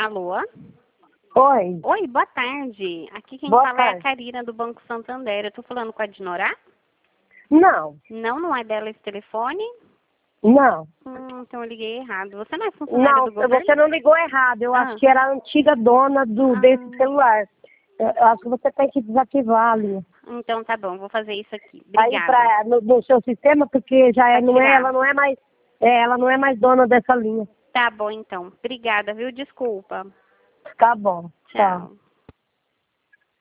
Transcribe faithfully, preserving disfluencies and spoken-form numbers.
Alô? Oi. Oi, boa tarde. Aqui quem Boa fala é tarde. a Karina do Banco Santander. Eu tô falando com a Dinorá? Não, Não, não é dela esse telefone? não. Hum, então eu liguei errado. Você não é funcionária Não, do governo? você não ligou errado. Eu Ah. acho que era a antiga dona do, Ah. desse celular. Eu eu acho que você tem que desativar ali. Então tá bom, vou fazer isso aqui. Aí Obrigada. pra, no, no seu sistema, porque já é, Pra não é, tirar. ela não é mais. É, ela não é mais dona dessa linha. Tá bom então. Obrigada, viu? Desculpa. Tá bom. Tchau. Tchau.